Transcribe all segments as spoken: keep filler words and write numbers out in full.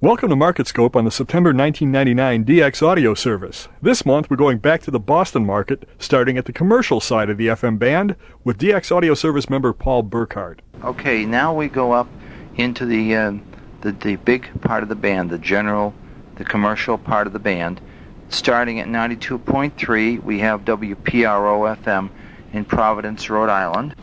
Welcome to MarketScope on the September nineteen ninety-nine D X audio service. This month we're going back to the Boston market, starting at the commercial side of the F M band with D X audio service member Paul Burkhardt. Okay, now we go up into the, uh, the the big part of the band, the general, the commercial part of the band. Starting at ninety-two point three, we have W P R O F M in Providence, Rhode Island.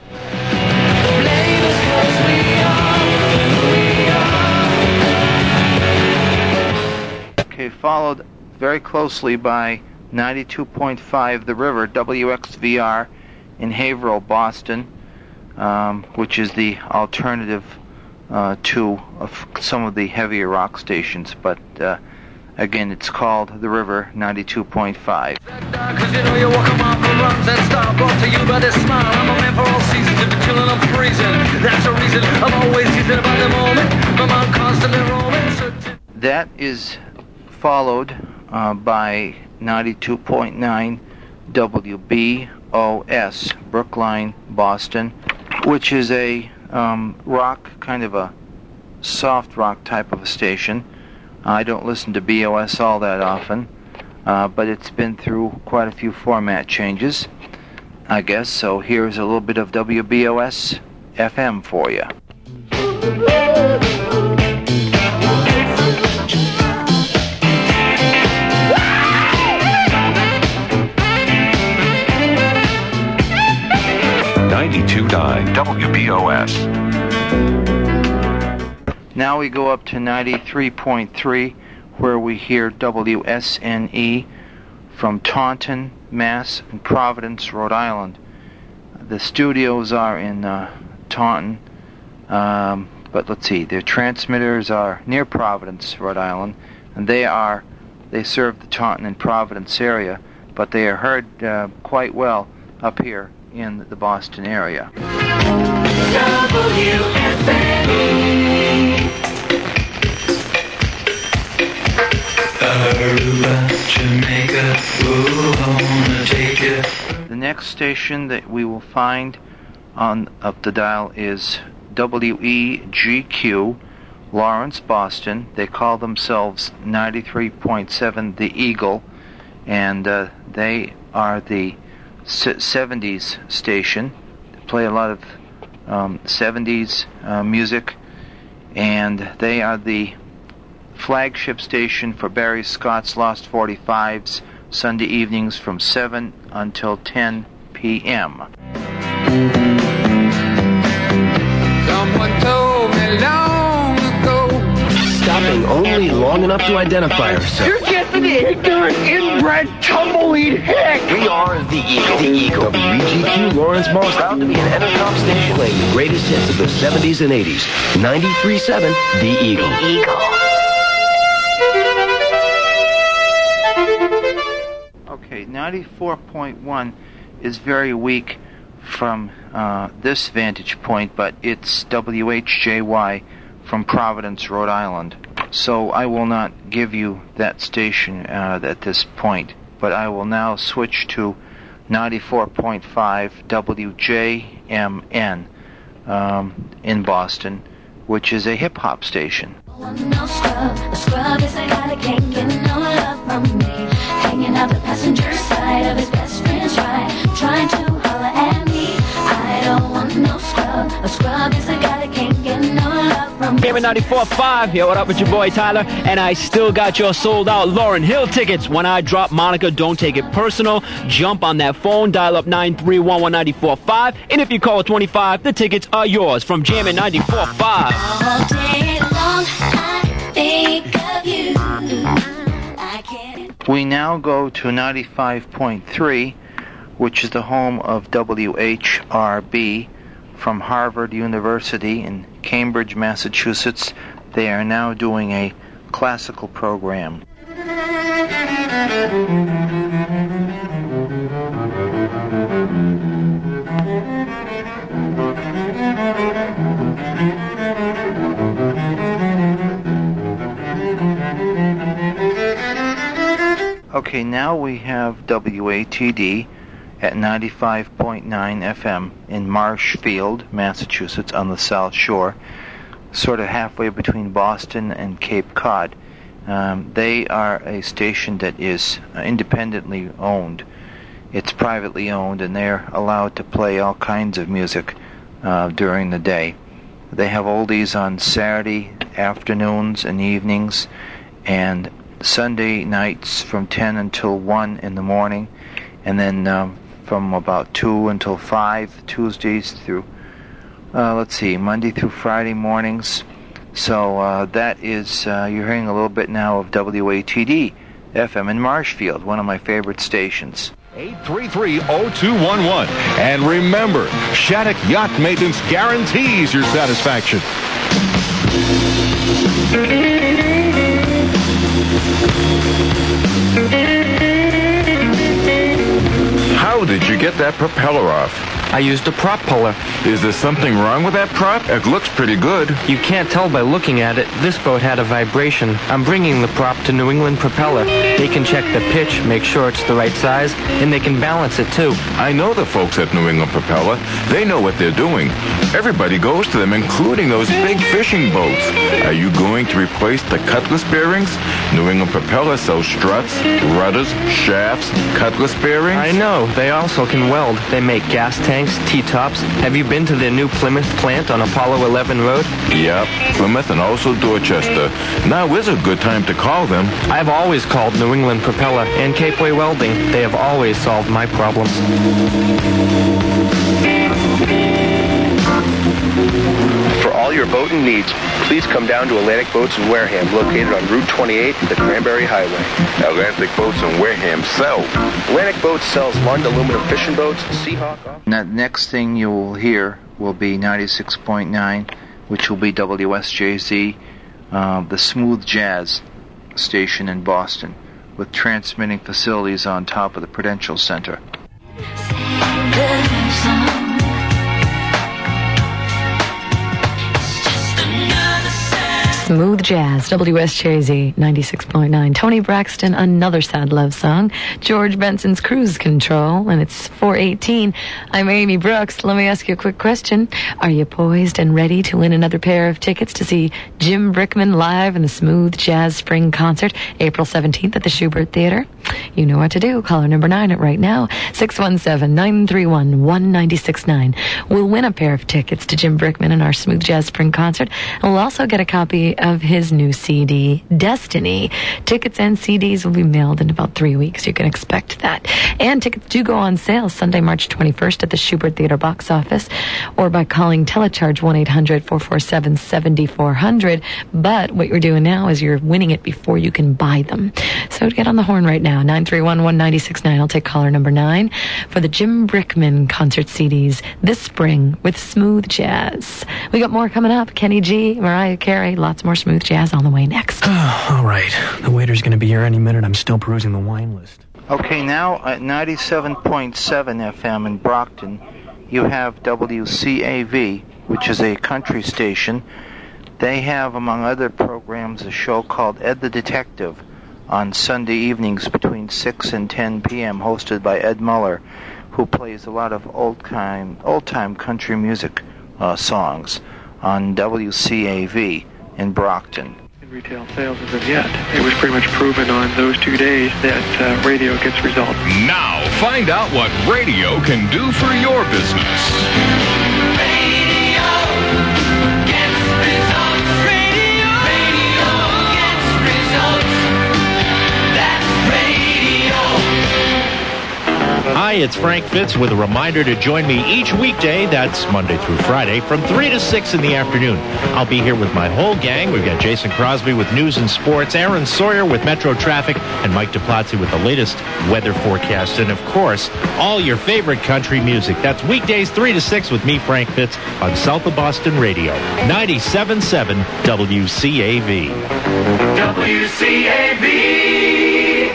Okay, followed very closely by ninety-two point five The River, W X V R in Haverhill, Boston, um, which is the alternative uh, to of some of the heavier rock stations, but uh, again, it's called The River ninety-two point five. Cause you know you walk a mile for runs and stop, brought to you by this smile. I'm a man for all seasons, if you're chilling, I'm freezing. That's the reason I'm always teasing about the moment. My mind constantly roaming. That is followed uh, by ninety-two point nine W B O S, Brookline, Boston, which is a um, rock, kind of a soft rock type of a station. I don't listen to B O S all that often, uh, but it's been through quite a few format changes, I guess, so here's a little bit of W B O S F M for you. ninety-two point nine W B O S. Now we go up to ninety-three point three, where we hear W S N E from Taunton, Mass, and Providence, Rhode Island. The studios are in uh, Taunton, um, but let's see, their transmitters are near Providence, Rhode Island, and they are they serve the Taunton and Providence area, but they are heard uh, quite well up here in the Boston area. W S N E. Aruba, Jamaica, ooh, I wanna take you. The next station that we will find on up the dial is W E G Q, Lawrence, Boston. They call themselves ninety-three point seven The Eagle, and uh, they are the seventies station. They play a lot of um, seventies uh, music, and they are the flagship station for Barry Scott's Lost forty-fives, Sunday evenings from seven until ten p.m. Someone told me long ago. Stopping only long enough to identify ourselves. You're just an ignorant, inbred, tumbleweed hick! We are the Eagle. The Eagle. W E G Q Lawrence, Boston. Proud to be an Entercom station playing the greatest hits of the seventies and eighties. ninety-three point seven The Eagle. The Eagle. Okay, ninety-four point one is very weak from uh, this vantage point, but it's W H J Y from Providence, Rhode Island. So I will not give you that station uh, at this point, but I will now switch to ninety-four point five W J M N um, in Boston, which is a hip-hop station. No scrub, a scrub is a guy that can't get no love from me. Hanging out the passenger side of his best friend's ride, trying to holler at me. I don't want no scrub, a scrub is a guy that can't get no love from me. Here at ninety-four point five, yo, what up with your boy Tyler? And I still got your sold out Lauryn Hill tickets. When I drop Monica, don't take it personal. Jump on that phone, dial up nine three one one nine four five, and if you call twenty-five, the tickets are yours from Jammin' ninety-four point five. All day long, I think of you. I can't. We now go to ninety-five point three, which is the home of W H R B from Harvard University in Cambridge, Massachusetts. They are now doing a classical program. Okay, now we have W A T D at ninety-five point nine F M in Marshfield, Massachusetts, on the South Shore. sort of halfway between Boston and Cape Cod. Um, they are a station that is independently owned. It's privately owned, and they're allowed to play all kinds of music uh, during the day. They have oldies on Saturday afternoons and evenings, and Sunday nights from ten until one in the morning, and then um, from about two until five, Tuesdays through, uh, let's see, Monday through Friday mornings. So uh, that is, uh, you're hearing a little bit now of W A T D F M in Marshfield, one of my favorite stations. eight three three, oh two one one. And remember, Shattuck Yacht Maintenance guarantees your satisfaction. How did you get that propeller off? I used a prop puller. Is there something wrong with that prop? It looks pretty good. You can't tell by looking at it. This boat had a vibration. I'm bringing the prop to New England Propeller. They can check the pitch, make sure it's the right size, and they can balance it too. I know the folks at New England Propeller. They know what they're doing. Everybody goes to them, including those big fishing boats. Are you going to replace the cutlass bearings? New England Propeller sells struts, rudders, shafts, cutlass bearings. I know. They also can weld. They make gas tanks, T-tops. Have you been to their new Plymouth plant on Apollo eleven Road? Yep, Plymouth and also Dorchester. Now is a good time to call them. I've always called New England Propeller and Capeway Welding. They have always solved my problems. For all your boating needs, please come down to Atlantic Boats in Wareham, located on Route twenty-eight, the Cranberry Highway. Atlantic Boats in Wareham sell. Atlantic Boats sells Lund aluminum fishing boats, Seahawk. Now, the next thing you will hear will be ninety-six point nine, which will be W S J Z, uh, the Smooth Jazz station in Boston, with transmitting facilities on top of the Prudential Center. Smooth Jazz, W S J Z ninety-six point nine. Tony Braxton, Another Sad Love Song. George Benson's Cruise Control, and it's four eighteen. I'm Amy Brooks. Let me ask you a quick question. Are you poised and ready to win another pair of tickets to see Jim Brickman live in the Smooth Jazz Spring Concert, April seventeenth at the Schubert Theater? You know what to do. Caller number nine right now, six one seven, nine three one, one nine six nine. We'll win a pair of tickets to Jim Brickman in our Smooth Jazz Spring Concert, and we'll also get a copy of his new C D, Destiny. Tickets and C Ds will be mailed in about three weeks. You can expect that. And tickets do go on sale Sunday, March twenty-first at the Schubert Theater box office, or by calling Telecharge one eight hundred, four four seven, seven four zero zero. But what you're doing now is you're winning it before you can buy them. So get on the horn right now, nine three one, one nine six nine. I'll take caller number nine for the Jim Brickman concert C Ds this spring with Smooth Jazz. We got more coming up. Kenny G, Mariah Carey, lots more Smooth Jazz on the way next. All right. The waiter's going to be here any minute. I'm still perusing the wine list. Okay, now at ninety-seven point seven F M in Brockton, you have W C A V, which is a country station. They have, among other programs, a show called Ed the Detective on Sunday evenings between six and ten p.m., hosted by Ed Muller, who plays a lot of old-time, old-time country music uh, songs on W C A V in Brockton. In retail sales as of yet, it was pretty much proven on those two days that uh, radio gets results. Now, find out what radio can do for your business. Radio gets results. Radio, radio gets results. That's radio. Hi, it's Frank Fitz with a reminder to join me each weekday, that's Monday through Friday, from three to six in the afternoon. I'll be here with my whole gang. We've got Jason Crosby with news and sports, Aaron Sawyer with Metro Traffic, and Mike DePlazzi with the latest weather forecast, and, of course, all your favorite country music. That's weekdays three to six with me, Frank Fitz, on South of Boston Radio, ninety-seven point seven W C A V. W C A V.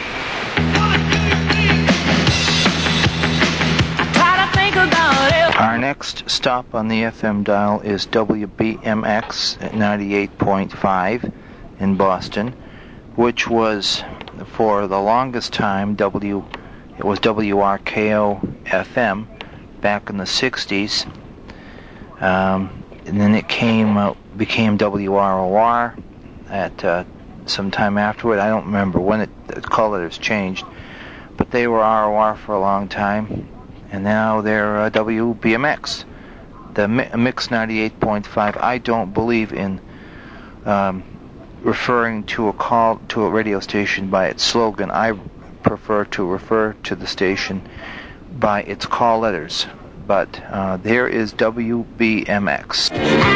Our next stop on the F M dial is W B M X at ninety-eight point five in Boston, which was, for the longest time, W. It was W R K O F M back in the sixties, um, and then it came uh, became W R O R at uh, some time afterward. I don't remember when it, the call letters changed, but they were R O R for a long time, and now they're uh, W B M X, the Mi- Mix ninety-eight point five. I don't believe in um, referring to a call to a radio station by its slogan. I prefer to refer to the station by its call letters. But uh, there is W B M X.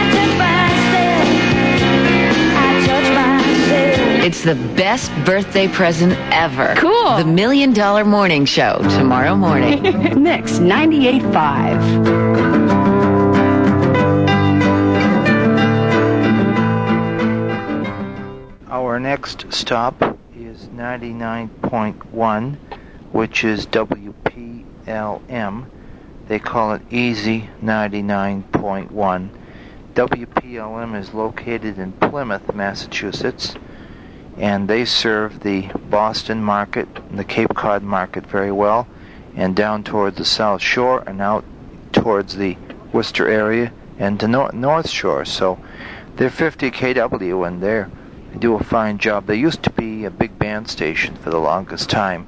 It's the best birthday present ever. Cool. The Million Dollar Morning Show tomorrow morning. Mix ninety-eight point five. Our next stop is ninety-nine point one, which is W P L M. They call it Easy ninety-nine point one. W P L M is located in Plymouth, Massachusetts, and they serve the Boston market and the Cape Cod market very well, and down towards the South Shore and out towards the Worcester area and the nor- North Shore. So they're fifty K W, and they're, they do a fine job. They used to be a big band station for the longest time.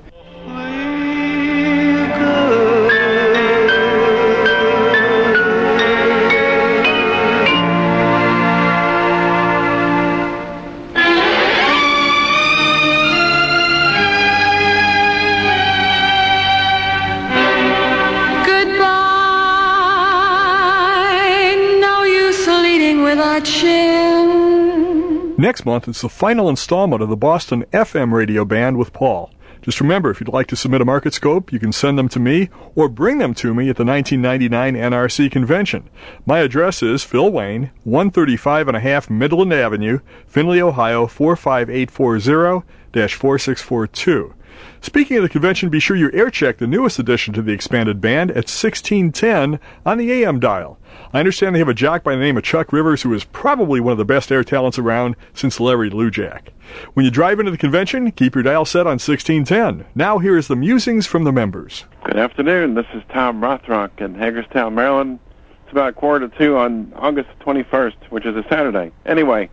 Next month, it's the final installment of the Boston F M radio band with Paul. Just remember, if you'd like to submit a market scope, you can send them to me or bring them to me at the nineteen ninety-nine N R C convention. My address is Phil Wayne, one thirty-five and a half Midland Avenue, Findlay, Ohio, four five eight four zero dash four six four two. Speaking of the convention, be sure you air check the newest addition to the expanded band at sixteen ten on the A M dial. I understand they have a jock by the name of Chuck Rivers, who is probably one of the best air talents around since Larry Lujack. When you drive into the convention, keep your dial set on sixteen ten. Now here is the musings from the members. Good afternoon. This is Tom Rothrock in Hagerstown, Maryland. It's about quarter to two on August twenty-first, which is a Saturday. Anyway,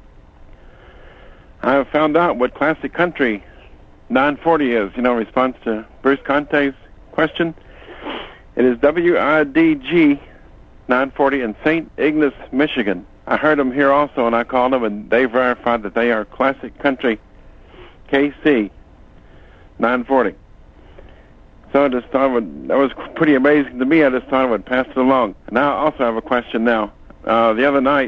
I have found out what classic country nine forty is, you know, in response to Bruce Conte's question. It is W R D G nine forty in Saint Ignace, Michigan. I heard them here also, and I called them, and they verified that they are classic country K C nine forty. So I just thought it would, that was pretty amazing to me. I just thought I would pass it along. Now I also have a question now. Uh, the other night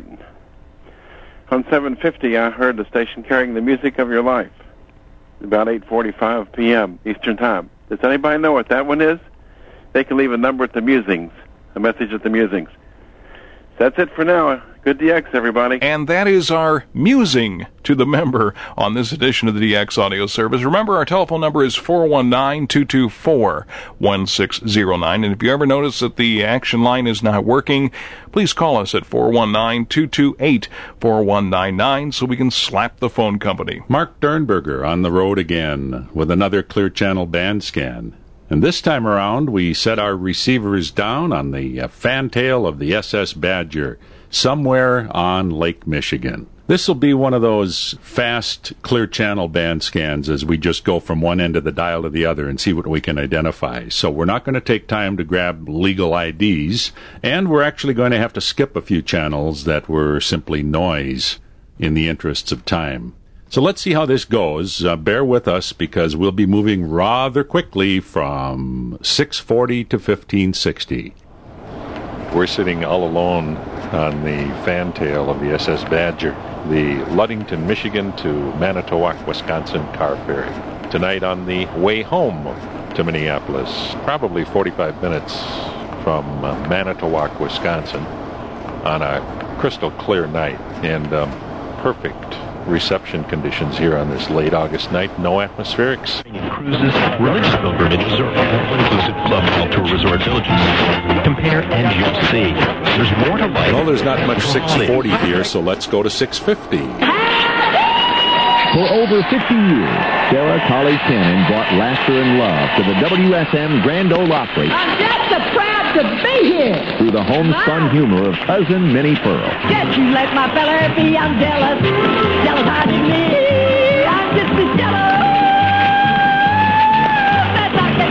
on seven fifty, I heard the station carrying the music of your life. About eight forty-five p.m. Eastern Time. Does anybody know what that one is? They can leave a number at the musings, a message at the musings. So that's it for now. Good D X, everybody. And that is our musing to the member on this edition of the D X Audio Service. Remember, our telephone number is four one nine, two two four, one six zero nine. And if you ever notice that the action line is not working, please call us at four one nine, two two eight, four one nine nine so we can slap the phone company. Mark Dernberger on the road again with another Clear Channel band scan. And this time around, we set our receivers down on the uh, fantail of the S S Badger, somewhere on Lake Michigan. This will be one of those fast Clear Channel band scans as we just go from one end of the dial to the other and see what we can identify. So we're not going to take time to grab legal I Ds, and we're actually going to have to skip a few channels that were simply noise in the interests of time. So let's see how this goes. Uh, bear with us because we'll be moving rather quickly from six forty to fifteen sixty. We're sitting all alone on the fantail of the S S Badger, the Ludington, Michigan to Manitowoc, Wisconsin car ferry. Tonight on the way home to Minneapolis, probably forty-five minutes from uh, Manitowoc, Wisconsin, on a crystal clear night, and um, perfect reception conditions here on this late August night. No atmospherics. Cruises, religious pilgrimages, or all-inclusive club tour resort villages. Compare and you'll see. There's more to life. Well, there's not much six forty here, so let's go to six fifty. For over fifty years, Sarah Colley Cannon brought laughter and love to the W S M Grand Ole Opry. I'm just a proud to be here. Through the homespun humor of Cousin Minnie Pearl. Can't you let my fella be? I'm jealous. Jealous I didn't me. I'm just as jealous as I can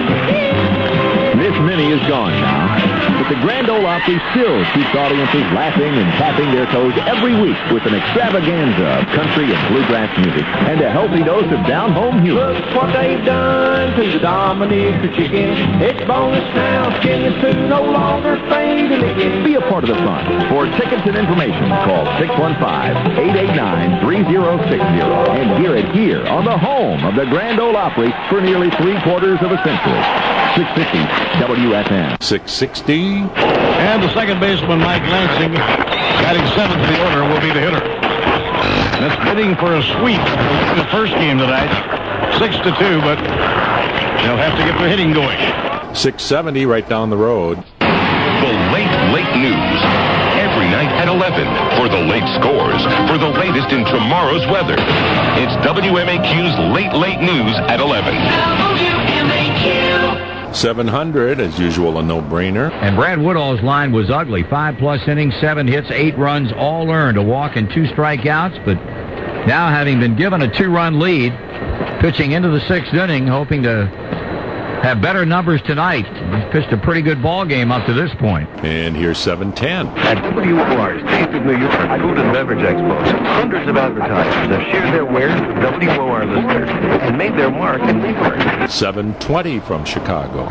be. Miss Minnie is gone now. But the Grand Ole Opry still keeps audiences laughing and tapping their toes every week with an extravaganza of country and bluegrass music and a healthy dose of down-home humor. Look what they've done to the Dominica chicken. It's bonus now, skin the two no longer fading again. Be a part of the fun. For tickets and information, call six one five, eight eight nine, three zero six zero and hear it here on the home of the Grand Ole Opry for nearly three quarters of a century. six fifty W F M. six sixty. And the second baseman, Mike Lansing, batting seventh in the order, will be the hitter. That's bidding for a sweep in the first game tonight, six to two, but they'll have to get their hitting going. six seventy right down the road. The Late Late News. Every night at eleven for the late scores, for the latest in tomorrow's weather. It's W M A Q's Late Late News at eleven. W M A Q. seven hundred, as usual, a no-brainer. And Brad Woodall's line was ugly. Five-plus innings, seven hits, eight runs, all earned. A walk and two strikeouts, but now having been given a two-run lead, pitching into the sixth inning, hoping to have better numbers tonight. He's pitched a pretty good ball game up to this point. And here's seven ten. At W O R's Taste of New York Food and Beverage Expos, hundreds of advertisers have shared their wares with W O R listeners and made their mark in New York. seven twenty from Chicago.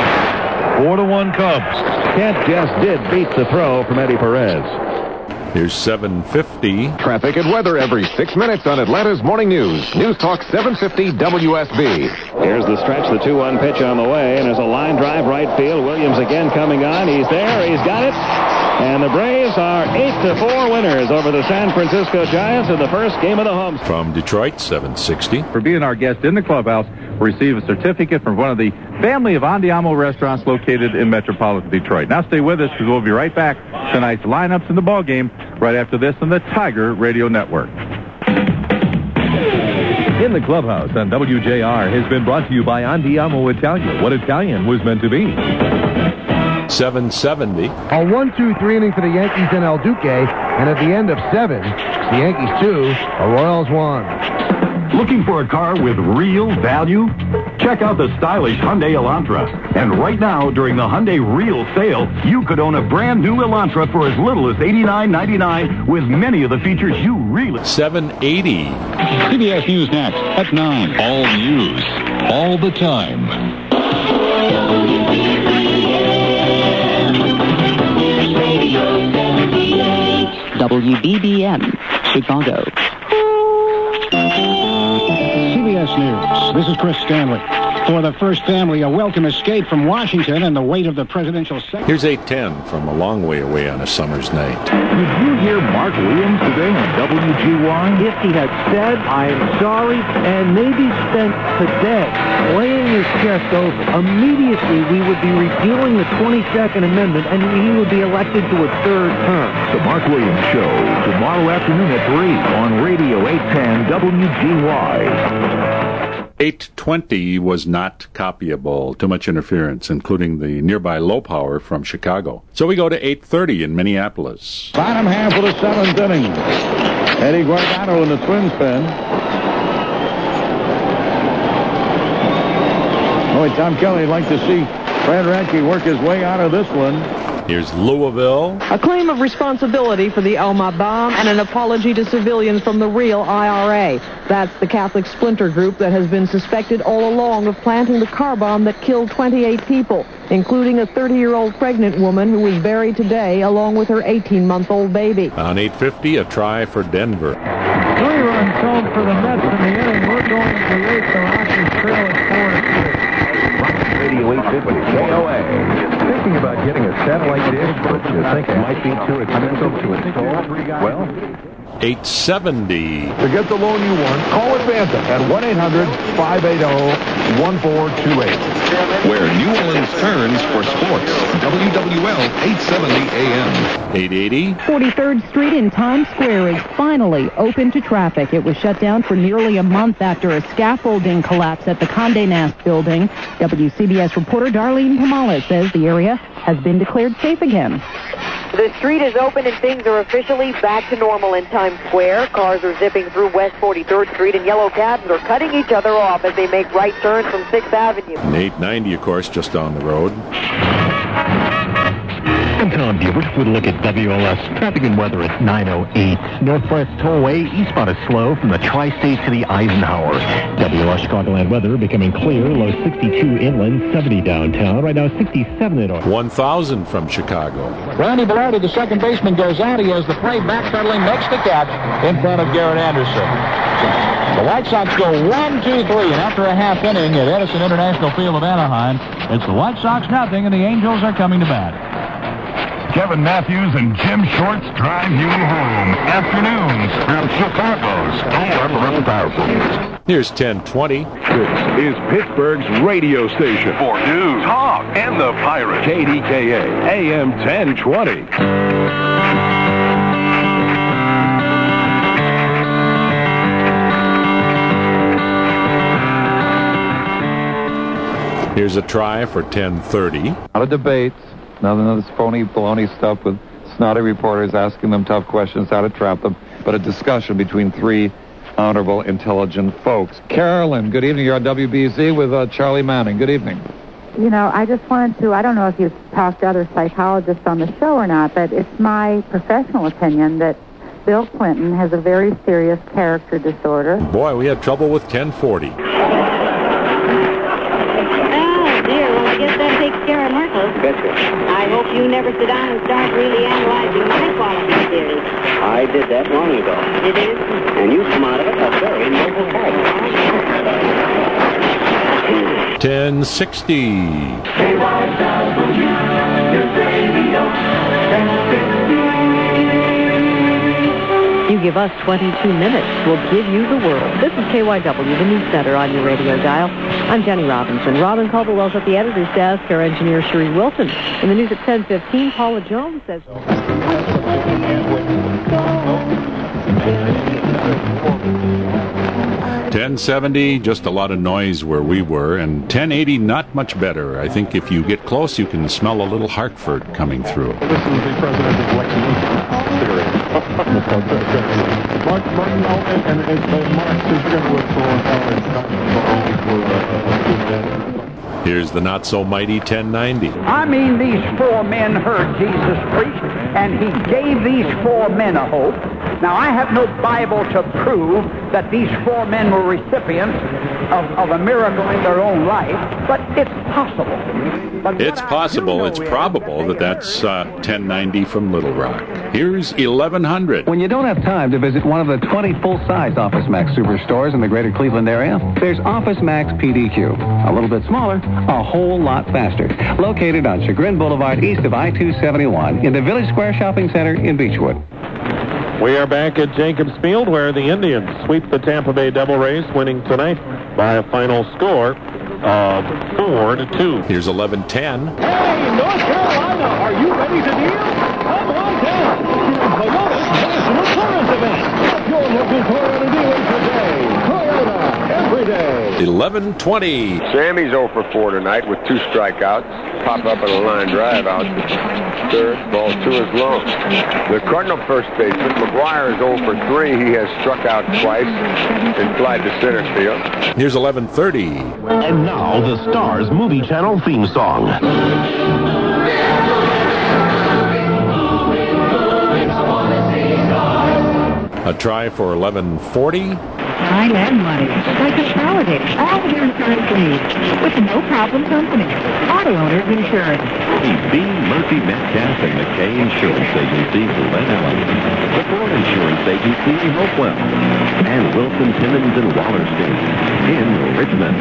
Four to one Cubs. Kent just did beat the throw from Eddie Perez. Here's seven fifty. Traffic and weather every six minutes on Atlanta's Morning News. News Talk seven fifty W S B. Here's the stretch, the two one pitch on the way, and there's a line drive right field. Williams again coming on. He's there. He's got it. And the Braves are eight to four winners over the San Francisco Giants in the first game of the home. From Detroit, seven sixty. For being our guest in the clubhouse, we receive a certificate from one of the family of Andiamo restaurants located in metropolitan Detroit. Now stay with us because we'll be right back. Tonight's lineups in the ball game right after this on the Tiger Radio Network. In the clubhouse on W J R has been brought to you by Andiamo Italia, what Italian was meant to be. seven seventy. A one two three inning for the Yankees in El Duque, and at the end of seven, it's the Yankees two, the Royals one. Looking for a car with real value? Check out the stylish Hyundai Elantra. And right now, during the Hyundai Real Sale, you could own a brand new Elantra for as little as eighty-nine ninety-nine with many of the features you really... seven eighty. C B S News next at nine. All news, all the time. W B B M, Chicago. C B S News, this is Chris Stanley. For the first family, a welcome escape from Washington and the weight of the presidential secretary. Here's eight ten from a long way away on a summer's night. Did you hear Mark Williams today on W G Y? If he had said, I'm sorry, and maybe spent today laying his chest over, immediately we would be repealing the twenty-second Amendment and he would be elected to a third term. The Mark Williams Show, tomorrow afternoon at three on Radio eight ten W G Y. eight twenty was not copyable. Too much interference, including the nearby low power from Chicago. So we go to eight thirty in Minneapolis. Bottom half of the seventh inning. Eddie Guardado in the twin spin. Boy, Tom Kelly would like to see Fred Radke work his way out of this one. Here's Louisville. A claim of responsibility for the Elma bomb and an apology to civilians from the real I R A. That's the Catholic splinter group that has been suspected all along of planting the car bomb that killed twenty-eight people, including a thirty-year-old pregnant woman who was buried today along with her eighteen-month-old baby. On eight fifty, a try for Denver. Three runs home for the Mets in the inning. We're going to eight. The Rockies trail at four to six. Radio eight fifty K O A. Thinking about getting a satellite dish, but you think it might be too expensive to install? Well, eight seventy. To get the loan you want, call Advanta at one eight hundred five eight zero one four two eight. Where New Orleans turns for sports. W W L eight seventy A M. eight eighty. forty-third Street in Times Square is finally open to traffic. It was shut down for nearly a month after a scaffolding collapse at the Condé Nast building. W C B S reporter Darlene Tamales says the area area has been declared safe again. The street is open and things are officially back to normal in Times Square. Cars are zipping through West forty-third Street and yellow cabs are cutting each other off as they make right turns from sixth Avenue. And eight ninety, of course, just down the road. I'm Tom Bubert with a look at W L S traffic and weather at nine oh eight. Northwest Tollway, eastbound is slow from the Tri-State to the Eisenhower. W L S Chicagoland weather becoming clear, low sixty-two inland, seventy downtown. Right now, sixty-seven at all. one thousand from Chicago. Randy Velarde, the second baseman, goes out. He has the play backpedaling, makes the catch in front of Garrett Anderson. The White Sox go one, two, three, and after a half inning at Edison International Field of Anaheim, it's the White Sox nothing, and the Angels are coming to bat. Kevin Matthews and Jim Shorts drive you home. Afternoons from Chicago's Storm Run Power Plant. Here's ten twenty. This is Pittsburgh's radio station for news, talk, and the Pirates. K D K A, A M ten twenty. Here's a try for ten thirty. Not a debate. None of this phony baloney stuff with snotty reporters asking them tough questions, how to trap them, but a discussion between three honorable, intelligent folks. Carolyn, good evening. You're on W B Z with uh, Charlie Manning. Good evening. You know, I just wanted to, I don't know if you've talked to other psychologists on the show or not, but it's my professional opinion that Bill Clinton has a very serious character disorder. Boy, we had trouble with ten forty. I hope you never sit down and start really analyzing my quality theory. I did that long ago. It is? And you come out of it a very noble character. ten sixty. You give us twenty-two minutes, we'll give you the world. This is K Y W, the News Center on your radio dial. I'm Jenny Robinson. Robin Caldwell's at the editor's desk. Our engineer, Sheree Wilson. In the news at ten fifteen, Paula Jones says... ten seventy, just a lot of noise where we were, and ten eighty, not much better. I think if you get close, you can smell a little Hartford coming through. This is the presidential election. Mark, Mark, and, and, and, and Mark is going to look for Here's the not-so-mighty ten ninety. I mean, these four men heard Jesus preach, and he gave these four men a hope. Now, I have no Bible to prove that these four men were recipients of, of a miracle in their own life, but it's possible. But it's possible, it's probable that that's uh, ten ninety from Little Rock. Here's eleven hundred. When you don't have time to visit one of the twenty full-size Office Max superstores in the greater Cleveland area, there's Office Max P D Q. A little bit smaller, a whole lot faster. Located on Chagrin Boulevard east of I two seventy-one in the Village Square Shopping Center in Beechwood. We are back at Jacobs Field where the Indians sweep the Tampa Bay Devil Rays, winning tonight by a final score of four to two. Here's eleven ten. Hey, North Carolina, are you ready to deal? Come on down to Toyota's National Tourist Event. Your local Toyota dealer today. Toyota, every day. eleven twenty. Sammy's oh for four tonight with two strikeouts. Pop up on a line drive out to third. Ball two is low. The Cardinal first baseman, McGuire, is oh for three. He has struck out twice and flied to center field. Here's eleven thirty. And now the Stars Movie Channel theme song. A try for eleven forty. Time and money. By Consolidated, all of your insurance needs. With the No Problem Company. Auto Owners Insurance. B. Murphy, Metcalf, and McKay Insurance Agency for Lebanon. The Ford Insurance Agency in Hopewell. And Wilson, Timmons, and Wallerstein in Richmond.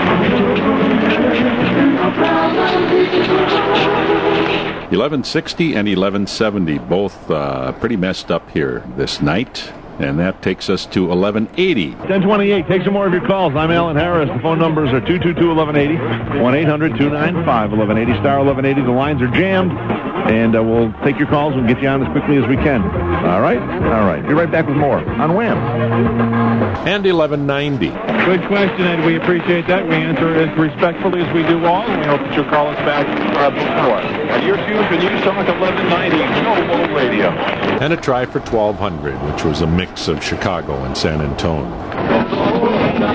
eleven sixty and eleven seventy, both uh, pretty messed up here this night. And that takes us to eleven eighty. ten twenty-eight, take some more of your calls. I'm Alan Harris. The phone numbers are two two two, eleven eighty, one eight hundred, two nine five, eleven eighty, star eleven eighty. The lines are jammed. and uh, we'll take your calls and get you on as quickly as we can. All right? All right. Be right back with more on Wham! And eleven ninety. Good question, and we appreciate that. We answer as respectfully as we do all, and we hope that you'll call us back uh, before. And you're tuned for News Talk eleven ninety Global Radio. And a try for twelve hundred, which was a mix of Chicago and San Antonio.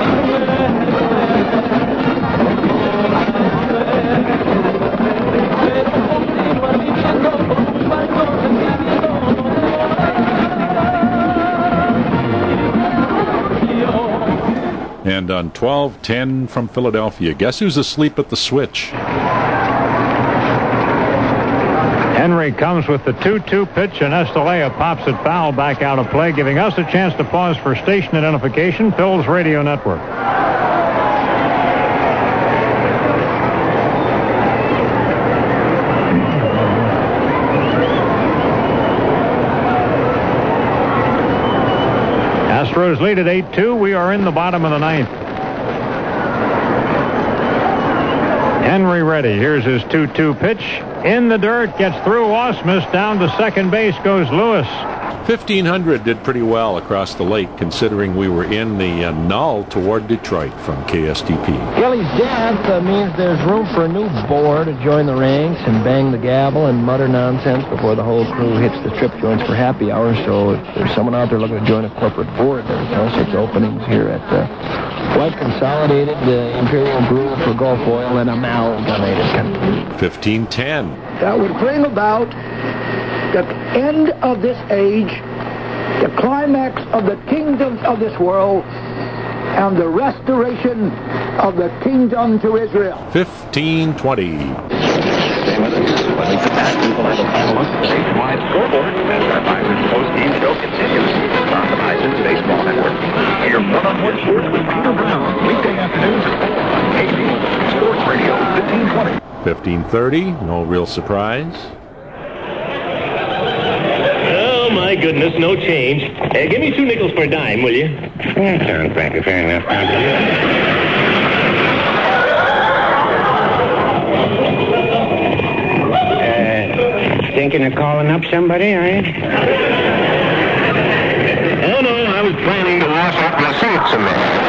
And on twelve ten from Philadelphia, guess who's asleep at the switch? Henry comes with the two two pitch, and Estalella pops it foul back out of play, giving us a chance to pause for station identification. Phil's Radio Network. Astros lead at eight two. We are in the bottom of the ninth. Henry ready. Here's his two two pitch. In the dirt, gets through Ausmus. Down to second base goes Lewis. fifteen hundred did pretty well across the lake, considering we were in the uh, null toward Detroit from K S T P. Gilly's death uh, means there's room for a new boar to join the ranks and bang the gavel and mutter nonsense before the whole crew hits the trip joints for happy hour. So if there's someone out there looking to join a corporate board, there's all sorts of openings here at uh, White Consolidated, uh, Imperial Brew for Gulf Oil, and Amalgamated Company. fifteen ten. That would bring about the end of this age, the climax of the kingdoms of this world, and the restoration of the kingdom to Israel. fifteen twenty. Stay with us. When we come back, we will have a final look at the nationwide scoreboard as our Bison's post-game show continues on the Bison's Baseball Network. Hear one-on-one sports with Peter Brown, weekday afternoons at four on K B Sports Radio fifteen twenty. fifteen thirty, no real surprise. Oh, my goodness, no change. Uh, give me two nickels for a dime, will you? Yeah, sounds like a fair enough. Uh, thinking of calling up somebody, are you? Oh, no, I was planning to wash up my suits a minute.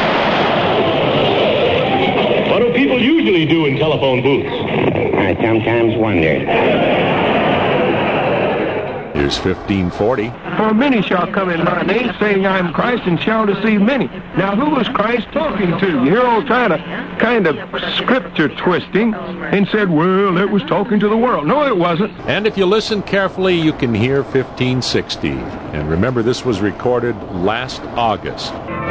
What do people usually do in telephone booths? I sometimes wonder. Here's fifteen forty. For many shall come in my name, saying I am Christ, and shall deceive many. Now, who was Christ talking to? You hear all kind of, kind of scripture twisting, and said, well, it was talking to the world. No, it wasn't. And if you listen carefully, you can hear fifteen sixty. And remember, this was recorded last August.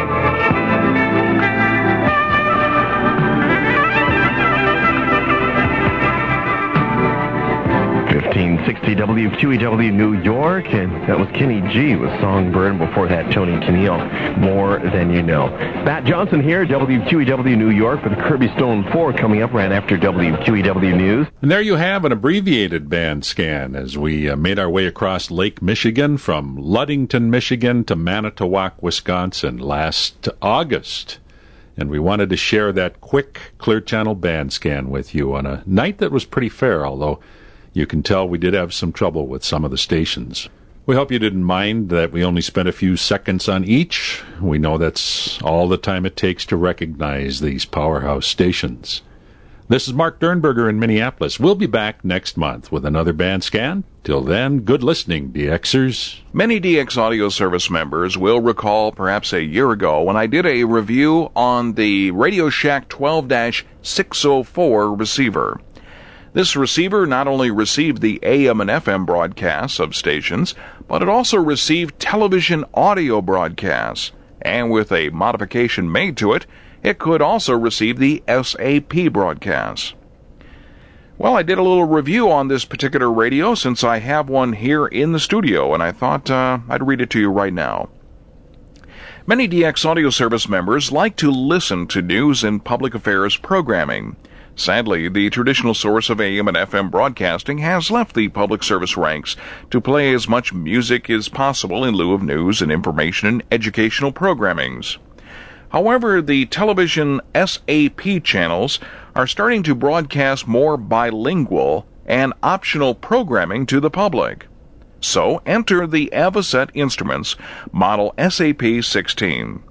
fifteen sixty W Q E W New York, and that was Kenny G with Songbird, and before that, Tony Keneal, More Than You Know. Matt Johnson here, W Q E W New York, with Kirby Stone four coming up right after W Q E W News. And there you have an abbreviated band scan as we uh, made our way across Lake Michigan from Ludington, Michigan to Manitowoc, Wisconsin last August. And we wanted to share that quick Clear Channel band scan with you on a night that was pretty fair, although you can tell we did have some trouble with some of the stations. We hope you didn't mind that we only spent a few seconds on each. We know that's all the time it takes to recognize these powerhouse stations. This is Mark Dernberger in Minneapolis. We'll be back next month with another band scan. Till then, good listening, D Xers. Many D X Audio Service members will recall perhaps a year ago when I did a review on the Radio Shack twelve dash six oh four receiver. This receiver not only received the A M and F M broadcasts of stations, but it also received television audio broadcasts. And with a modification made to it, it could also receive the S A P broadcasts. Well, I did a little review on this particular radio since I have one here in the studio, and I thought uh, I'd read it to you right now. Many D X Audio Service members like to listen to news and public affairs programming. Sadly, the traditional source of A M and F M broadcasting has left the public service ranks to play as much music as possible in lieu of news and information and educational programmings. However, the television S A P channels are starting to broadcast more bilingual and optional programming to the public. So enter the Avocet Instruments model S A P sixteen.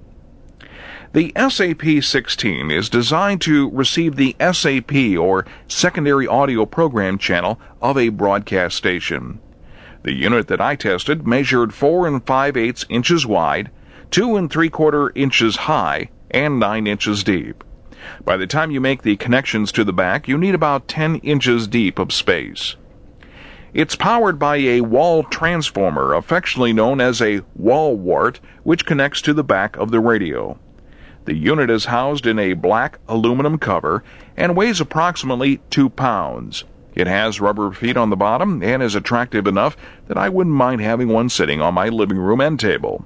The S A P sixteen is designed to receive the S A P, or secondary audio program channel, of a broadcast station. The unit that I tested measured four and five-eighths inches wide, two and three-quarter inches high, and nine inches deep. By the time you make the connections to the back, you need about ten inches deep of space. It's powered by a wall transformer, affectionately known as a wall wart, which connects to the back of the radio. The unit is housed in a black aluminum cover and weighs approximately two pounds. It has rubber feet on the bottom and is attractive enough that I wouldn't mind having one sitting on my living room end table.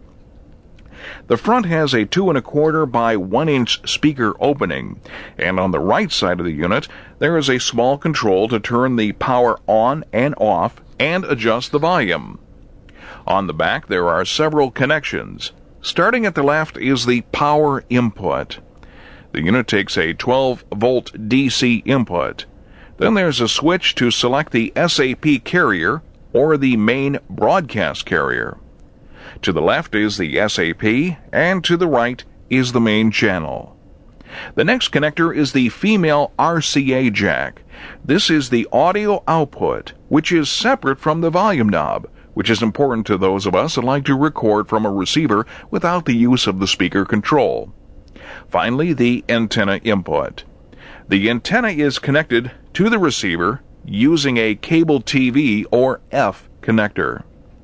The front has a two and a quarter by one inch speaker opening, and on the right side of the unit there is a small control to turn the power on and off and adjust the volume. On the back there are several connections. Starting at the left is the power input. The unit takes a twelve volt D C input. Then there's a switch to select the S A P carrier or the main broadcast carrier. To the left is the S A P, and to the right is the main channel. The next connector is the female R C A jack. This is the audio output, which is separate from the volume knob, which is important to those of us that like to record from a receiver without the use of the speaker control. Finally, the antenna input. The antenna is connected to the receiver using a cable T V or F connector.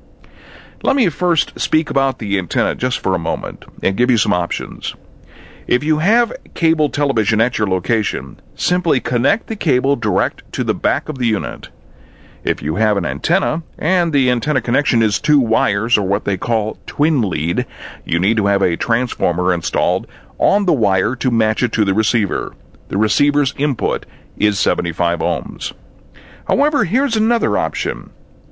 Let me first speak about the antenna just for a moment and give you some options. If you have cable television at your location, simply connect the cable direct to the back of the unit. If you have an antenna, and the antenna connection is two wires, or what they call twin lead, you need to have a transformer installed on the wire to match it to the receiver. The receiver's input is seventy-five ohms. However, here's another option.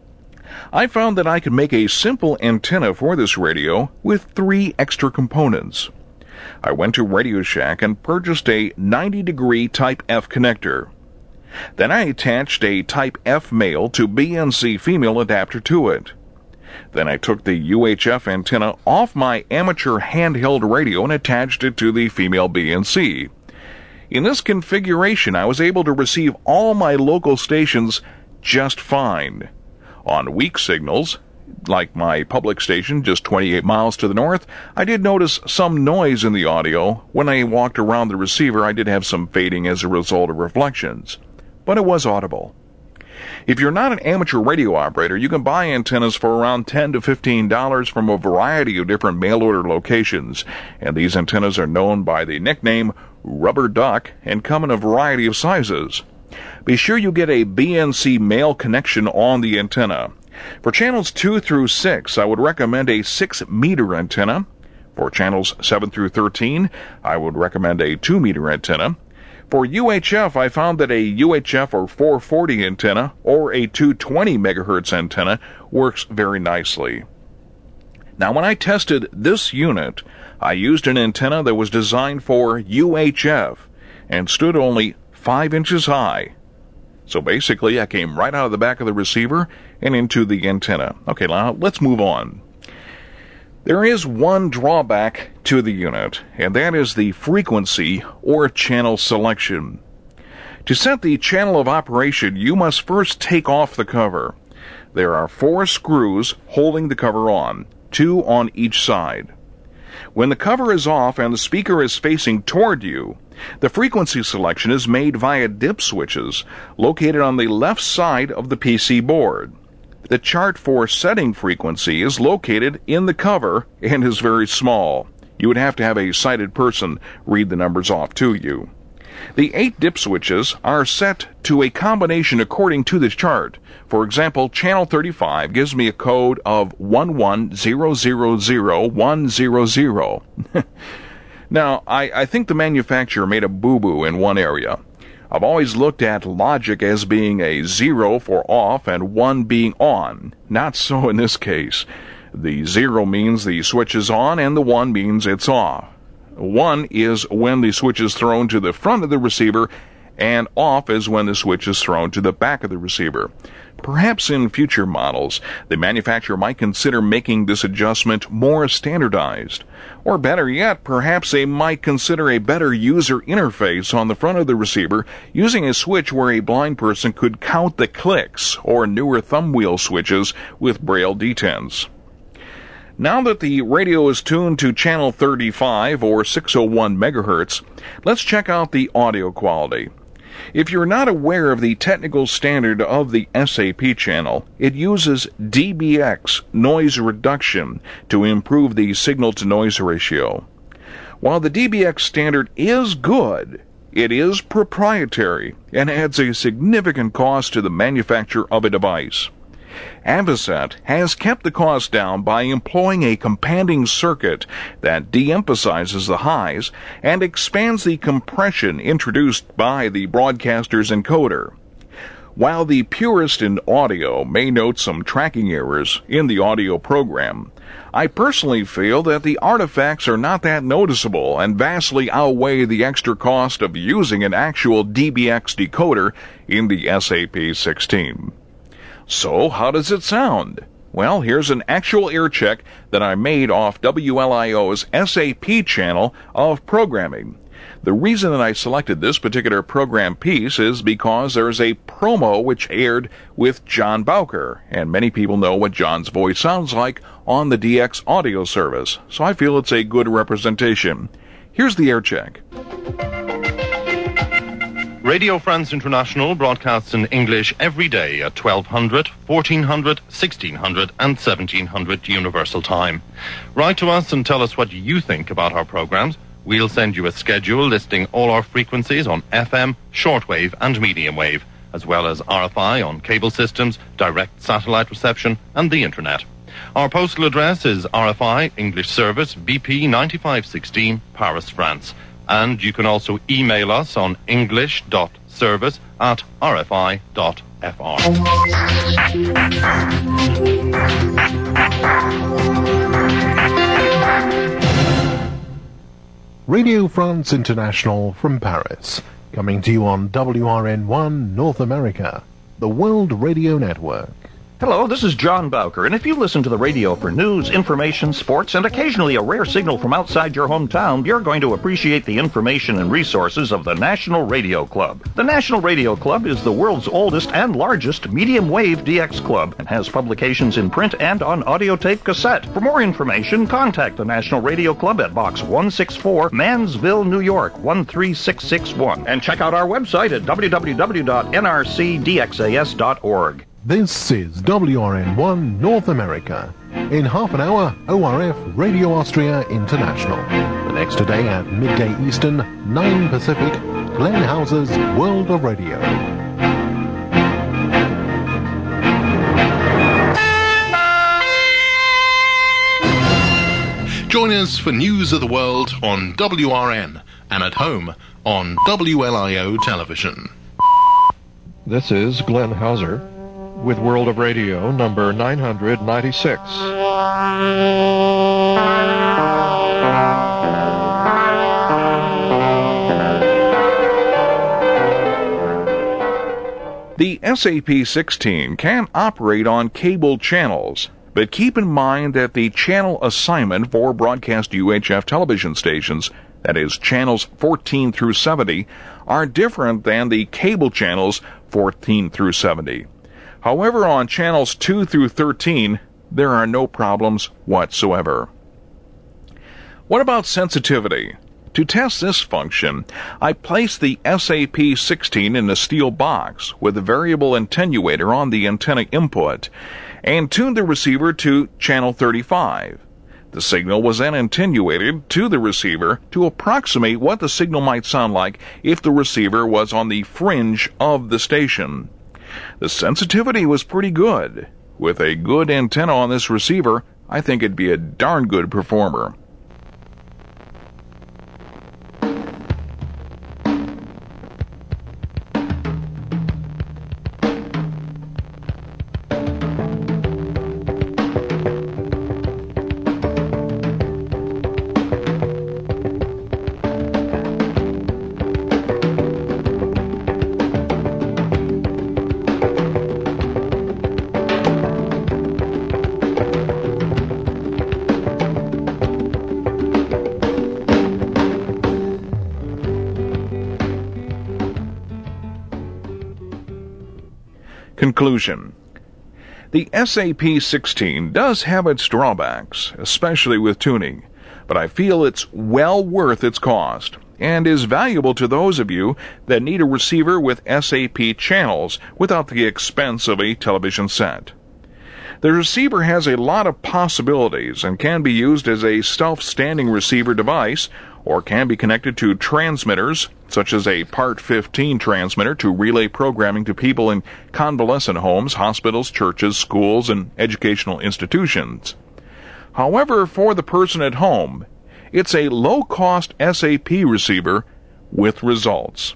I found that I could make a simple antenna for this radio with three extra components. I went to Radio Shack and purchased a ninety degree Type F connector. Then I attached a Type F male to B N C female adapter to it. Then I took the U H F antenna off my amateur handheld radio and attached it to the female B N C. In this configuration, I was able to receive all my local stations just fine. On weak signals, like my public station just twenty-eight miles to the north, I did notice some noise in the audio. When I walked around the receiver, I did have some fading as a result of reflections, but it was audible. If you're not an amateur radio operator, you can buy antennas for around ten to fifteen dollars from a variety of different mail-order locations, and these antennas are known by the nickname Rubber Duck and come in a variety of sizes. Be sure you get a B N C male connection on the antenna. For channels two through six, I would recommend a six meter antenna. For channels seven through thirteen, I would recommend a two meter antenna. For U H F, I found that a U H F or four forty antenna or a two hundred twenty megahertz antenna works very nicely. Now, when I tested this unit, I used an antenna that was designed for U H F and stood only five inches high. So basically, I came right out of the back of the receiver and into the antenna. Okay, now let's move on. There is one drawback to the unit, and that is the frequency or channel selection. To set the channel of operation, you must first take off the cover. There are four screws holding the cover on, two on each side. When the cover is off and the speaker is facing toward you, the frequency selection is made via dip switches located on the left side of the P C board. The chart for setting frequency is located in the cover and is very small. You would have to have a sighted person read the numbers off to you. The eight dip switches are set to a combination according to the chart. For example, channel thirty-five gives me a code of one one zero zero zero one zero zero. Now, I, I think the manufacturer made a boo-boo in one area. I've always looked at logic as being a zero for off and one being on. Not so in this case. The zero means the switch is on and the one means it's off. One is when the switch is thrown to the front of the receiver and off is when the switch is thrown to the back of the receiver. Perhaps in future models, the manufacturer might consider making this adjustment more standardized. Or better yet, perhaps they might consider a better user interface on the front of the receiver using a switch where a blind person could count the clicks, or newer thumb wheel switches with braille detents. Now that the radio is tuned to channel thirty-five or six oh one megahertz, let's check out the audio quality. If you're not aware of the technical standard of the S A P channel, it uses D B X noise reduction to improve the signal-to-noise ratio. While the D B X standard is good, it is proprietary and adds a significant cost to the manufacture of a device. Avocet has kept the cost down by employing a companding circuit that de-emphasizes the highs and expands the compression introduced by the broadcaster's encoder. While the purist in audio may note some tracking errors in the audio program, I personally feel that the artifacts are not that noticeable and vastly outweigh the extra cost of using an actual D B X decoder in the S A P sixteen. So, how does it sound? Well, here's an actual ear check that I made off W L I O's S A P channel of programming. The reason that I selected this particular program piece is because there's a promo which aired with John Bowker, and many people know what John's voice sounds like on the D X audio service, so I feel it's a good representation. Here's the air check. Radio France International broadcasts in English every day at twelve hundred, fourteen hundred, sixteen hundred, and seventeen hundred Universal Time. Write to us and tell us what you think about our programs. We'll send you a schedule listing all our frequencies on F M, shortwave, and medium wave, as well as R F I on cable systems, direct satellite reception, and the Internet. Our postal address is R F I English Service, B P ninety-five sixteen, Paris, France. And you can also email us on english.service at rfi.fr. Radio France International from Paris, coming to you on W R N one North America, the World Radio Network. Hello, this is John Bowker, and if you listen to the radio for news, information, sports, and occasionally a rare signal from outside your hometown, you're going to appreciate the information and resources of the National Radio Club. The National Radio Club is the world's oldest and largest medium-wave D X club and has publications in print and on audio tape cassette. For more information, contact the National Radio Club at Box one sixty-four, Mansville, New York, one three six six one. And check out our website at w w w dot n r c d x a s dot org. This is W R N one North America. In half an hour, O R F Radio Austria International. The next day at midday Eastern, nine Pacific, Glenn Hauser's World of Radio. Join us for News of the World on W R N and at home on W L I O Television. This is Glenn Hauser with World of Radio number nine hundred ninety-six. The S A P sixteen can operate on cable channels, but keep in mind that the channel assignment for broadcast U H F television stations, that is channels fourteen through seventy, are different than the cable channels fourteen through seventy. However, on channels two through thirteen, there are no problems whatsoever. What about sensitivity? To test this function, I placed the S A P sixteen in a steel box with a variable attenuator on the antenna input and tuned the receiver to channel thirty-five. The signal was then attenuated to the receiver to approximate what the signal might sound like if the receiver was on the fringe of the station. The sensitivity was pretty good. With a good antenna on this receiver, I think it'd be a darn good performer. Conclusion. The S A P sixteen does have its drawbacks, especially with tuning, but I feel it's well worth its cost and is valuable to those of you that need a receiver with S A P channels without the expense of a television set. The receiver has a lot of possibilities and can be used as a self-standing receiver device or can be connected to transmitters, such as a Part fifteen transmitter to relay programming to people in convalescent homes, hospitals, churches, schools, and educational institutions. However, for the person at home, it's a low-cost S A P receiver with results.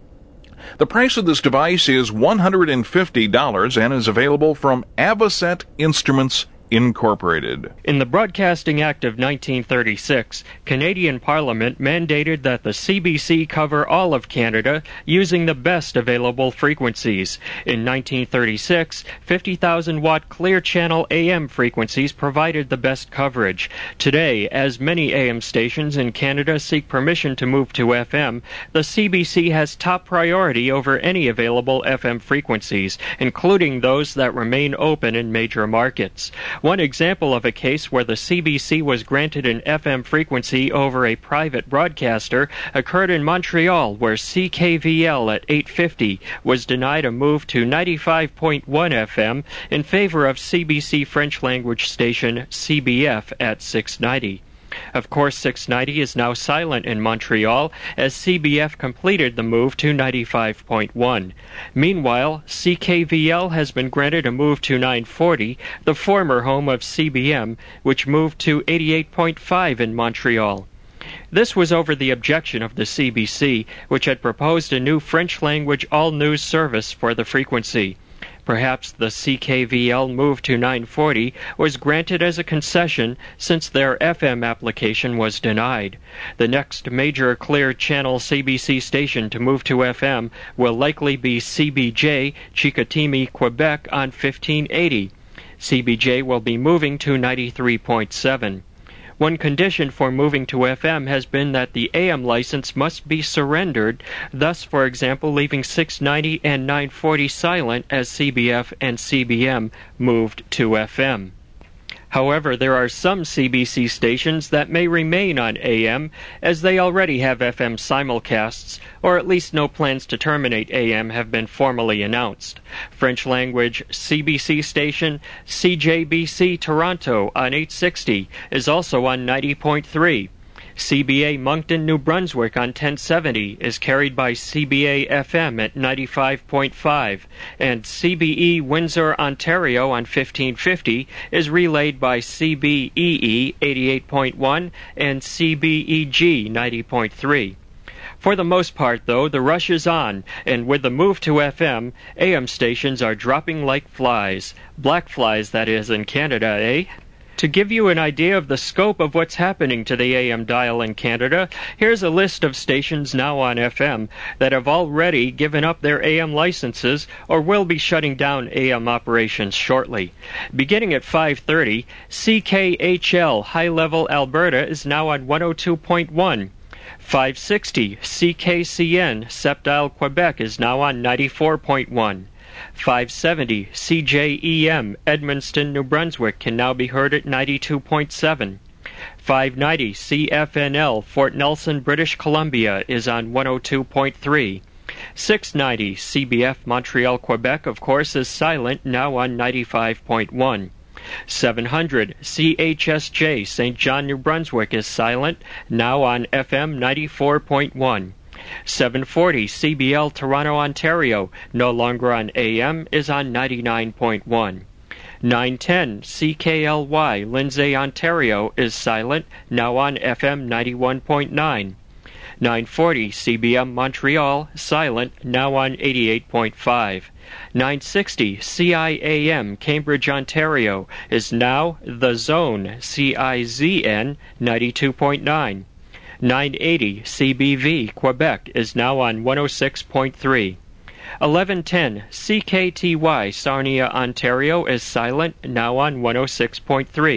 The price of this device is one hundred fifty dollars and is available from Avocet Instruments Incorporated. In the Broadcasting Act of nineteen thirty-six, Canadian Parliament mandated that the C B C cover all of Canada using the best available frequencies. In nineteen thirty-six, fifty thousand watt clear channel A M frequencies provided the best coverage. Today, as many A M stations in Canada seek permission to move to F M, the C B C has top priority over any available F M frequencies, including those that remain open in major markets. One example of a case where the C B C was granted an F M frequency over a private broadcaster occurred in Montreal, where C K V L at eight fifty was denied a move to ninety-five point one F M in favor of C B C French language station C B F at six ninety. Of course, six ninety is now silent in Montreal as C B F completed the move to ninety-five point one. Meanwhile, C K V L has been granted a move to nine forty, the former home of C B M, which moved to eighty-eight point five in Montreal. This was over the objection of the C B C, which had proposed a new French-language all-news service for the frequency. Perhaps the C K V L move to nine forty was granted as a concession since their F M application was denied. The next major clear channel C B C station to move to F M will likely be C B J, Chicoutimi, Quebec on fifteen eighty. C B J will be moving to ninety-three point seven. One condition for moving to F M has been that the A M license must be surrendered, thus, for example, leaving six ninety and nine forty silent as C B F and C B M moved to F M. However, there are some C B C stations that may remain on A M, as they already have F M simulcasts, or at least no plans to terminate A M have been formally announced. French language C B C station C J B C Toronto on eight sixty is also on ninety point three. C B A Moncton, New Brunswick on ten seventy is carried by C B A F M at ninety-five point five, and C B E Windsor, Ontario on fifteen fifty is relayed by C B E E eighty-eight point one and C B E G ninety point three. For the most part, though, the rush is on, and with the move to F M, A M stations are dropping like flies. Black flies, that is, in Canada, eh? To give you an idea of the scope of what's happening to the A M dial in Canada, here's a list of stations now on F M that have already given up their A M licenses or will be shutting down A M operations shortly. Beginning at five thirty, C K H L High Level Alberta is now on one oh two point one. five sixty C K C N Septile Quebec is now on ninety-four point one. five seventy C J E M Edmundston, New Brunswick can now be heard at ninety-two point seven. five ninety C F N L Fort Nelson, British Columbia is on one oh two point three. six ninety C B F Montreal, Quebec, of course, is silent, now on ninety-five point one. seven hundred C H S J Saint John, New Brunswick is silent, now on F M ninety-four point one. seven forty C B L Toronto, Ontario, no longer on A M, is on ninety-nine point one. nine ten C K L Y Lindsay, Ontario is silent, now on F M ninety-one point nine. nine forty C B M Montreal, silent, now on eighty-eight point five. nine sixty C I A M Cambridge, Ontario is now The Zone, C I Z N, ninety-two point nine. nine eighty C B V Quebec is now on one oh six point three. eleven ten C K T Y Sarnia, Ontario is silent, now on one oh six point three.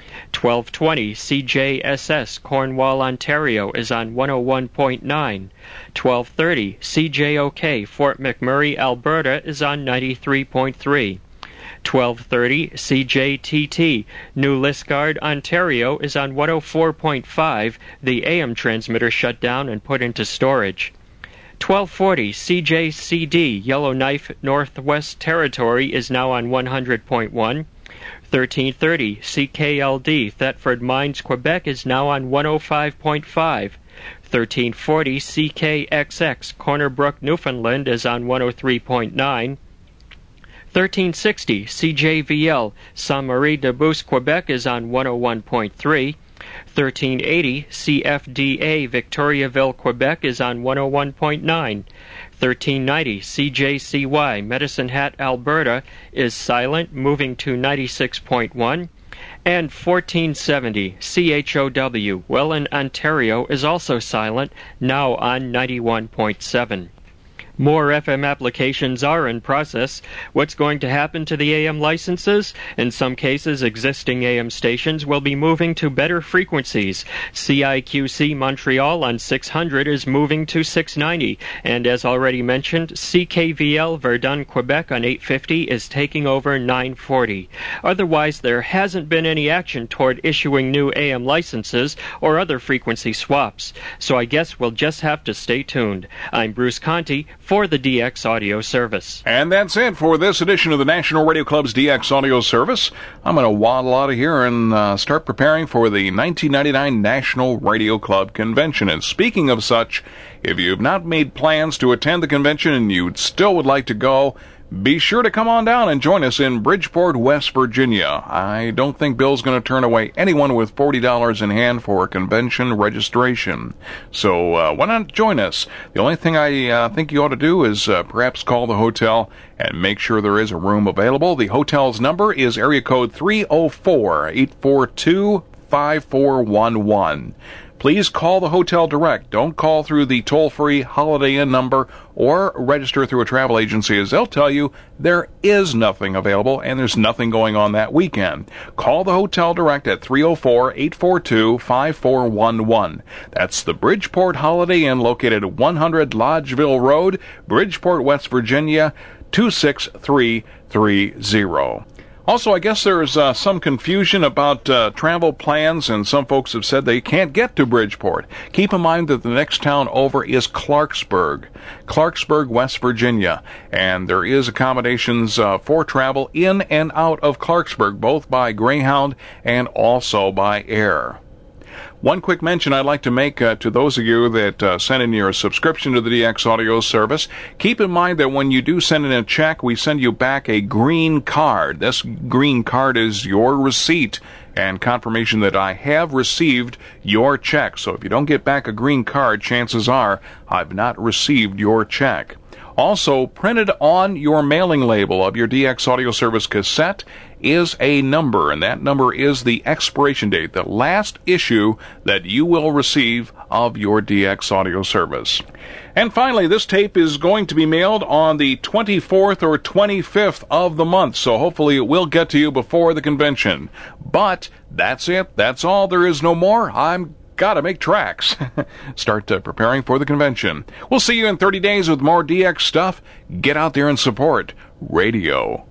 twelve twenty C J S S Cornwall, Ontario is on one oh one point nine. twelve thirty C J O K Fort McMurray, Alberta is on ninety-three point three. twelve thirty C J T T New Liskeard, Ontario is on one oh four point five. The A M transmitter shut down and put into storage. twelve forty C J C D Yellowknife, Northwest Territory is now on one hundred point one. thirteen thirty C K L D Thetford Mines, Quebec is now on one oh five point five. thirteen forty C K X X Corner Brook, Newfoundland is on one oh three point nine. thirteen sixty C J V L Saint-Marie-de-Beauce, Quebec is on one oh one point three. thirteen eighty C F D A Victoriaville, Quebec is on one oh one point nine. thirteen ninety C J C Y Medicine Hat, Alberta is silent, moving to ninety-six point one. And fourteen seventy C H O W Welland, Ontario is also silent, now on ninety-one point seven. More F M applications are in process. What's going to happen to the A M licenses? In some cases, existing A M stations will be moving to better frequencies. C I Q C Montreal on six hundred is moving to six ninety, and as already mentioned, C K V L Verdun, Quebec on eight fifty is taking over nine forty. Otherwise, there hasn't been any action toward issuing new A M licenses or other frequency swaps. So I guess we'll just have to stay tuned. I'm Bruce Conti for the D X Audio Service. And that's it for this edition of the National Radio Club's D X Audio Service. I'm going to waddle out of here and uh, start preparing for the nineteen ninety-nine National Radio Club Convention. And speaking of such, if you've not made plans to attend the convention and you still would like to go, be sure to come on down and join us in Bridgeport, West Virginia. I don't think Bill's going to turn away anyone with forty dollars in hand for convention registration. So uh, why not join us? The only thing I uh, think you ought to do is uh, perhaps call the hotel and make sure there is a room available. The hotel's number is area code three oh four, eight four two, five four one one. Please call the hotel direct. Don't call through the toll-free Holiday Inn number or register through a travel agency, as they'll tell you there is nothing available and there's nothing going on that weekend. Call the hotel direct at three oh four, eight four two, five four one one. That's the Bridgeport Holiday Inn located at one hundred Lodgeville Road, Bridgeport, West Virginia, two six three three zero. Also, I guess there's uh, some confusion about uh, travel plans, and some folks have said they can't get to Bridgeport. Keep in mind that the next town over is Clarksburg, Clarksburg, West Virginia, and there is accommodations uh, for travel in and out of Clarksburg, both by Greyhound and also by air. One quick mention I'd like to make uh, to those of you that uh, send in your subscription to the D X Audio Service. Keep in mind that when you do send in a check, we send you back a green card. This green card is your receipt and confirmation that I have received your check. So if you don't get back a green card, chances are I've not received your check. Also, printed on your mailing label of your D X Audio Service cassette is a number, and that number is the expiration date, the last issue that you will receive of your D X Audio Service. And finally, this tape is going to be mailed on the twenty-fourth or twenty-fifth of the month, so hopefully it will get to you before the convention. But that's it. That's all. There is no more. I'm gotta make tracks. Start uh, preparing for the convention. We'll see you in thirty days with more D X stuff. Get out there and support radio.